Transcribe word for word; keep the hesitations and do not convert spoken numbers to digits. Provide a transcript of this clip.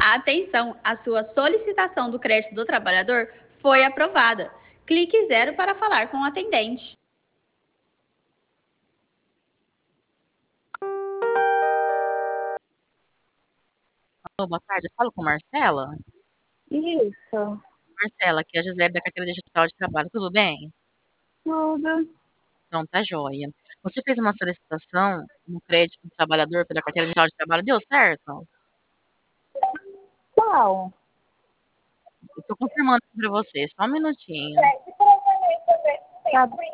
Atenção, a sua solicitação do crédito do trabalhador foi aprovada. Clique zero para falar com o atendente. Alô, boa tarde. Eu falo com Marcela? Isso, Marcela, aqui é a Gisele da Carteira Digital de Trabalho. Tudo bem? tudo. Então, tá joia. Você fez uma solicitação no crédito do trabalhador pela Carteira Digital de Trabalho. Deu certo? Qual? Eu tô confirmando aqui pra você. Só um minutinho. Tá,